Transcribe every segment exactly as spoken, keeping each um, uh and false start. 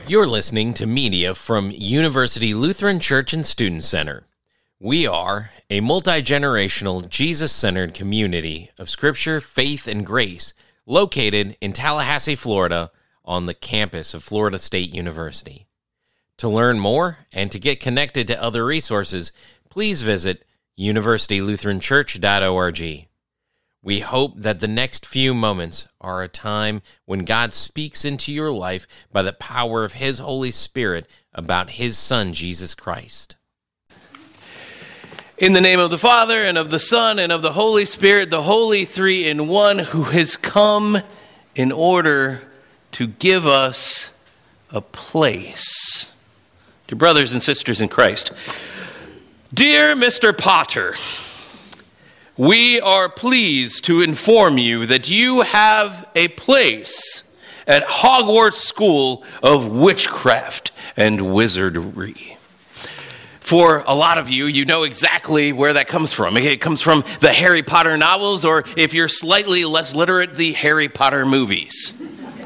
You're listening to media from University Lutheran Church and Student Center. We are a multi-generational, Jesus-centered community of Scripture, faith, and grace located in Tallahassee, Florida, on the campus of Florida State University. To learn more and to get connected to other resources, please visit university lutheran church dot org. We hope that the next few moments are a time when God speaks into your life by the power of His Holy Spirit about His Son, Jesus Christ. In the name of the Father, and of the Son, and of the Holy Spirit, the Holy Three in One, who has come in order to give us a place. Dear brothers and sisters in Christ, dear Mister Potter, we are pleased to inform you that you have a place at Hogwarts School of Witchcraft and Wizardry. For a lot of you, you know exactly where that comes from. It comes from the Harry Potter novels, or if you're slightly less literate, the Harry Potter movies.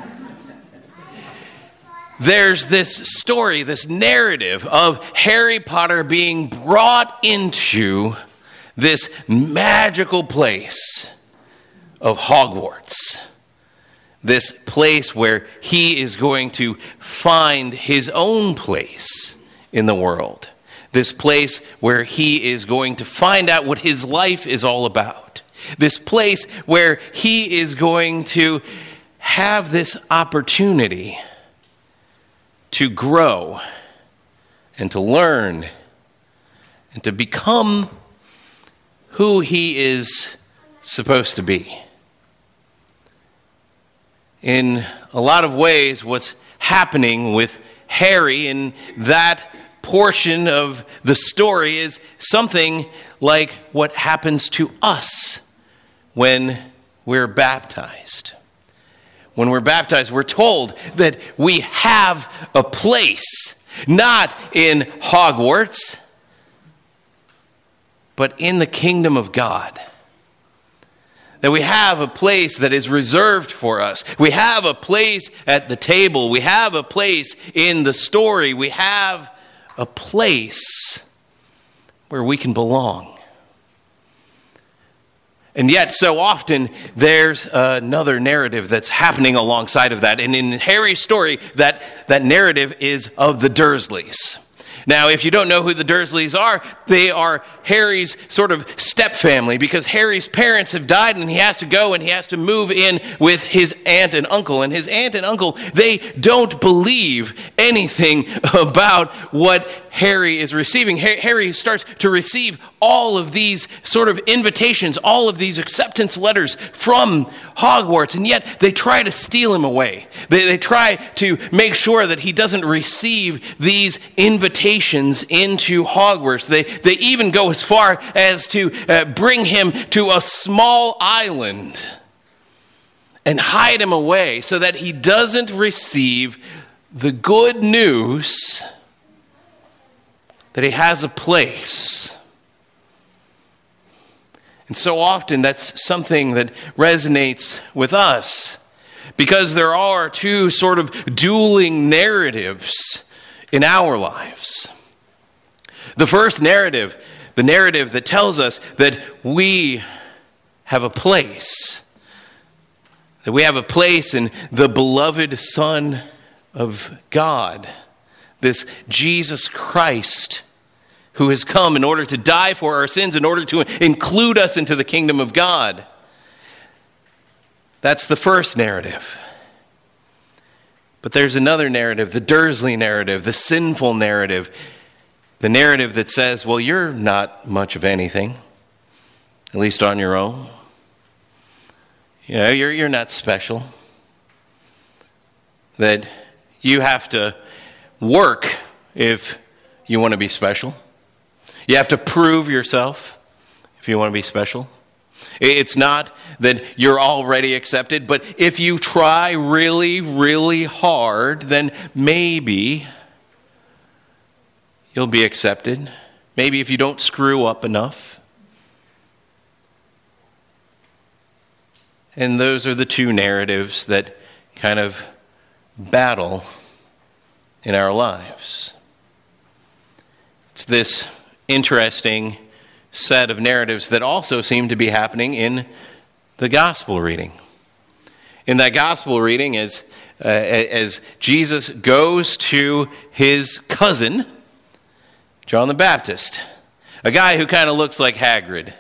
There's this story, this narrative of Harry Potter being brought into this magical place of Hogwarts. This place where he is going to find his own place in the world. This place where he is going to find out what his life is all about. This place where he is going to have this opportunity to grow and to learn and to become who he is supposed to be. In a lot of ways, what's happening with Harry in that portion of the story is something like what happens to us when we're baptized. When we're baptized, we're told that we have a place, not in Hogwarts, but in the kingdom of God. That we have a place that is reserved for us. We have a place at the table. We have a place in the story. We have a place where we can belong. And yet, so often, there's another narrative that's happening alongside of that. And in Harry's story, that, that narrative is of the Dursleys. Now, if you don't know who the Dursleys are, they are Harry's sort of step family, because Harry's parents have died and he has to go and he has to move in with his aunt and uncle. And his aunt and uncle, they don't believe anything about what Harry is receiving. Harry starts to receive all of these sort of invitations, all of these acceptance letters from Hogwarts, and yet they try to steal him away. They, they try to make sure that he doesn't receive these invitations into Hogwarts. They, they even go as far as to uh, bring him to a small island and hide him away so that he doesn't receive the good news that he has a place. And so often that's something that resonates with us, because there are two sort of dueling narratives in our lives. The first narrative, the narrative that tells us that we have a place, that we have a place in the beloved Son of God, this Jesus Christ, who has come in order to die for our sins, in order to include us into the kingdom of God. That's the first narrative. But there's another narrative, the Dursley narrative, the sinful narrative, the narrative that says, well, you're not much of anything, at least on your own. You know, you're, you're not special. That you have to work if you want to be special. You have to prove yourself if you want to be special. It's not that you're already accepted, but if you try really, really hard, then maybe you'll be accepted. Maybe if you don't screw up enough. And those are the two narratives that kind of battle in our lives. It's this interesting set of narratives that also seem to be happening in the gospel reading. In that gospel reading, as, uh, as Jesus goes to his cousin, John the Baptist, a guy who kind of looks like Hagrid.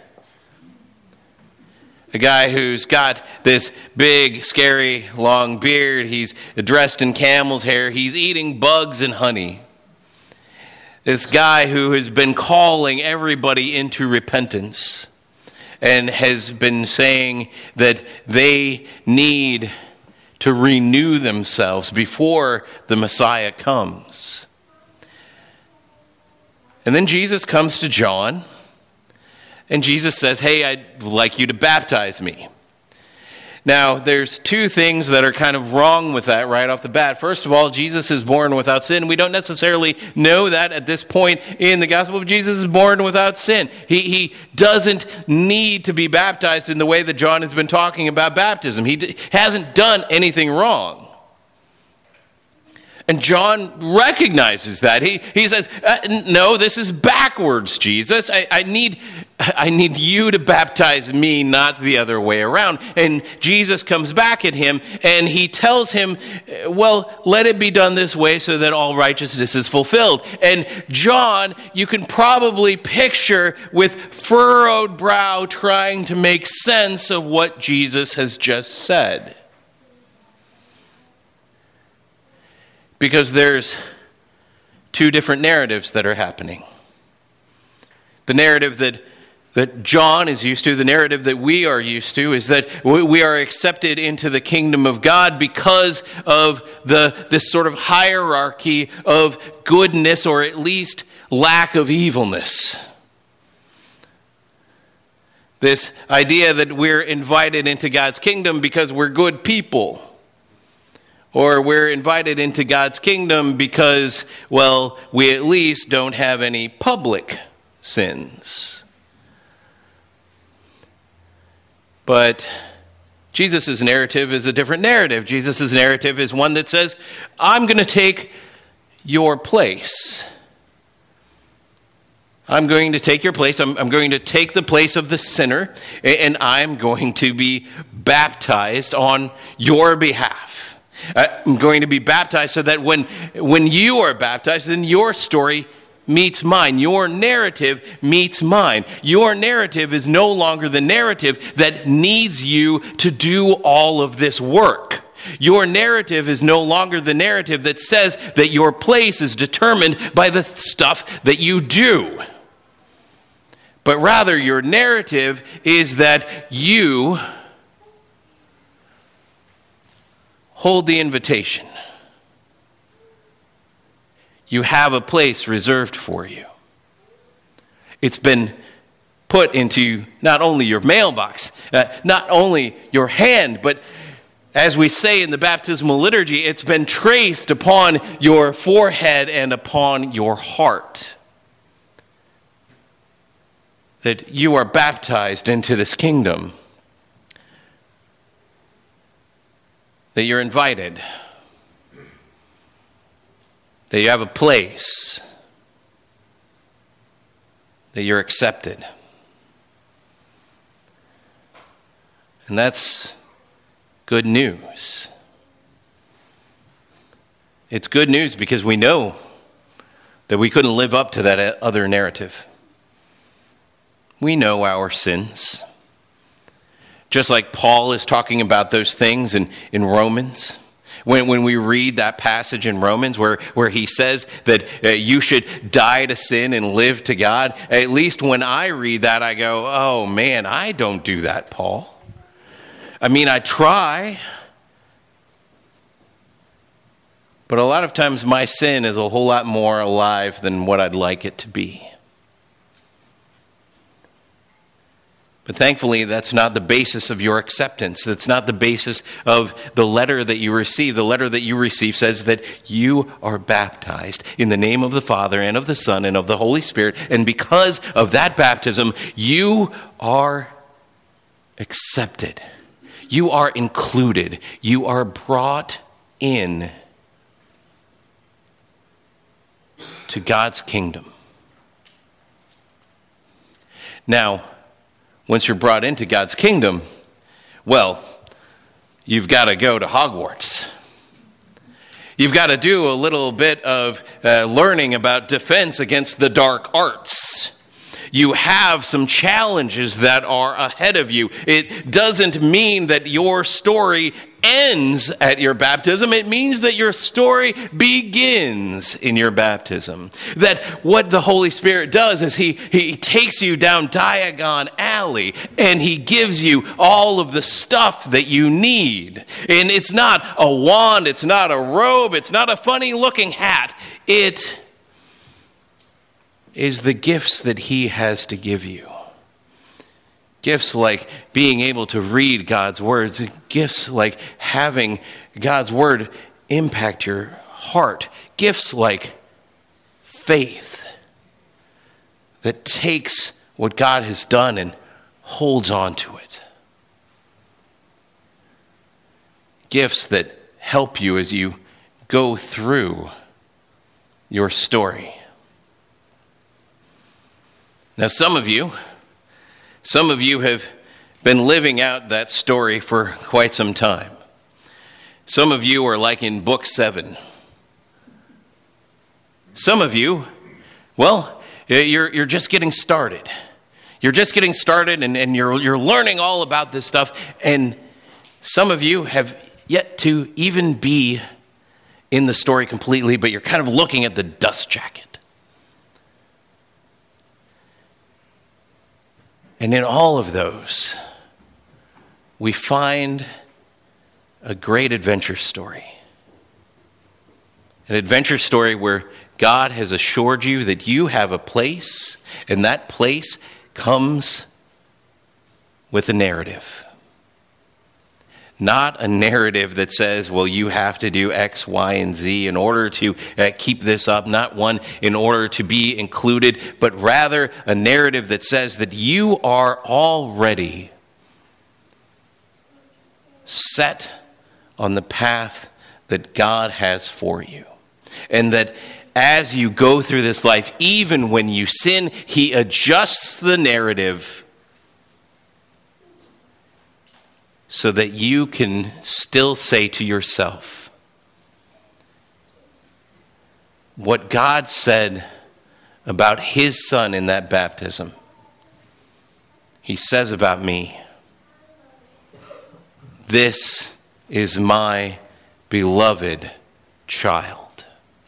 A guy who's got this big, scary, long beard. He's dressed in camel's hair. He's eating bugs and honey. This guy who has been calling everybody into repentance and has been saying that they need to renew themselves before the Messiah comes. And then Jesus comes to John, and Jesus says, hey, I'd like you to baptize me. Now, there's two things that are kind of wrong with that right off the bat. First of all, Jesus is born without sin. We don't necessarily know that at this point in the gospel, but Jesus is born without sin. He, he doesn't need to be baptized in the way that John has been talking about baptism. He d- hasn't done anything wrong. And John recognizes that. He he says, uh, no, this is backwards, Jesus. I, I need I need you to baptize me, not the other way around. And Jesus comes back at him and he tells him, well, let it be done this way so that all righteousness is fulfilled. And John, you can probably picture with furrowed brow trying to make sense of what Jesus has just said. Because there's two different narratives that are happening. The narrative that, that John is used to, the narrative that we are used to, is that we are accepted into the kingdom of God because of the this sort of hierarchy of goodness, or at least lack of evilness. This idea that we're invited into God's kingdom because we're good people. Or we're invited into God's kingdom because, well, we at least don't have any public sins. But Jesus' narrative is a different narrative. Jesus' narrative is one that says, I'm going to take your place. I'm going to take your place. I'm, I'm going to take the place of the sinner, and I'm going to be baptized on your behalf. I'm going to be baptized so that when, when you are baptized, then your story meets mine. Your narrative meets mine. Your narrative is no longer the narrative that needs you to do all of this work. Your narrative is no longer the narrative that says that your place is determined by the stuff that you do. But rather, your narrative is that you hold the invitation. You have a place reserved for you. It's been put into not only your mailbox, uh, not only your hand, but as we say in the baptismal liturgy, it's been traced upon your forehead and upon your heart. That you are baptized into this kingdom. That you're invited, that you have a place, that you're accepted. And that's good news. It's good news because we know that we couldn't live up to that other narrative. We know our sins. Just like Paul is talking about those things in, in Romans. When, when we read that passage in Romans where, where he says that uh, you should die to sin and live to God. At least when I read that, I go, oh man, I don't do that, Paul. I mean, I try. But a lot of times my sin is a whole lot more alive than what I'd like it to be. But thankfully, that's not the basis of your acceptance. That's not the basis of the letter that you receive. The letter that you receive says that you are baptized in the name of the Father and of the Son and of the Holy Spirit. And because of that baptism, you are accepted. You are included. You are brought in to God's kingdom. Now, once you're brought into God's kingdom, well, you've got to go to Hogwarts. You've got to do a little bit of uh, learning about defense against the dark arts. You have some challenges that are ahead of you. It doesn't mean that your story ends at your baptism. It means that your story begins in your baptism. That what the Holy Spirit does is he, he takes you down Diagon Alley and he gives you all of the stuff that you need. And it's not a wand, it's not a robe, it's not a funny looking hat. It is the gifts that he has to give you. Gifts like being able to read God's words. Gifts like having God's word impact your heart. Gifts like faith that takes what God has done and holds on to it. Gifts that help you as you go through your story. Now, some of you, some of you have been living out that story for quite some time. Some of you are like in book seven. Some of you, well, you're you're just getting started. You're just getting started and, and you're you're learning all about this stuff. And some of you have yet to even be in the story completely, but you're kind of looking at the dust jacket. And in all of those, we find a great adventure story. An adventure story where God has assured you that you have a place, and that place comes with a narrative. Not a narrative that says, well, you have to do X, Y, and Z in order to uh, keep this up. Not one in order to be included, but rather a narrative that says that you are already set on the path that God has for you. And that as you go through this life, even when you sin, he adjusts the narrative so that you can still say to yourself, what God said about his son in that baptism, he says about me, this is my beloved child.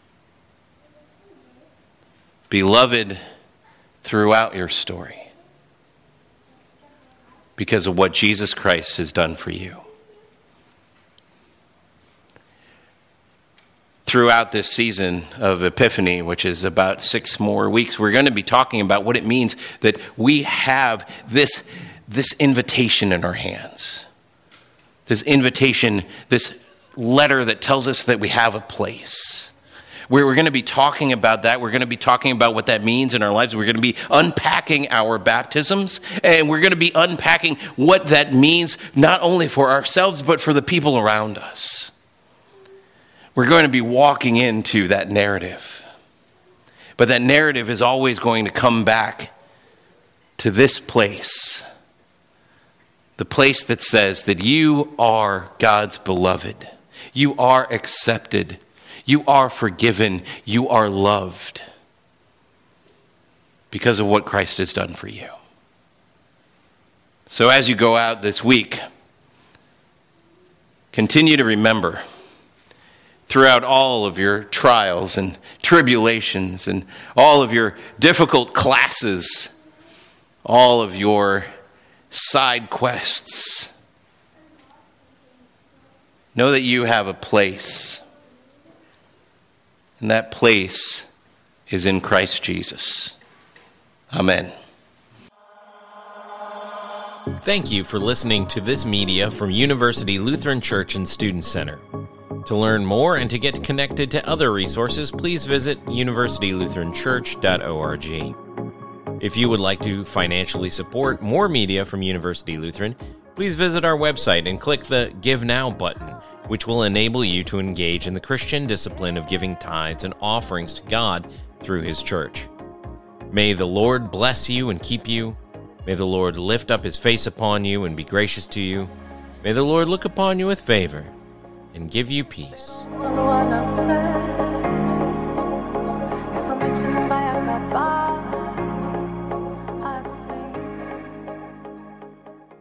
Beloved throughout your story, because of what Jesus Christ has done for you. Throughout this season of Epiphany, which is about six more weeks, we're going to be talking about what it means that we have this, this invitation in our hands. This invitation, this letter that tells us that we have a place. We're, we're going to be talking about that. We're going to be talking about what that means in our lives. We're going to be unpacking our baptisms, and we're going to be unpacking what that means not only for ourselves, but for the people around us. We're going to be walking into that narrative. But that narrative is always going to come back to this place. The place that says that you are God's beloved. You are accepted. You are forgiven. You are loved because of what Christ has done for you. So as you go out this week, continue to remember throughout all of your trials and tribulations and all of your difficult classes, all of your side quests, know that you have a place. And that place is in Christ Jesus. Amen. Thank you for listening to this media from University Lutheran Church and Student Center. To learn more and to get connected to other resources, please visit university lutheran church dot org. If you would like to financially support more media from University Lutheran, please visit our website and click the Give Now button, which will enable you to engage in the Christian discipline of giving tithes and offerings to God through his church. May the Lord bless you and keep you. May the Lord lift up his face upon you and be gracious to you. May the Lord look upon you with favor and give you peace.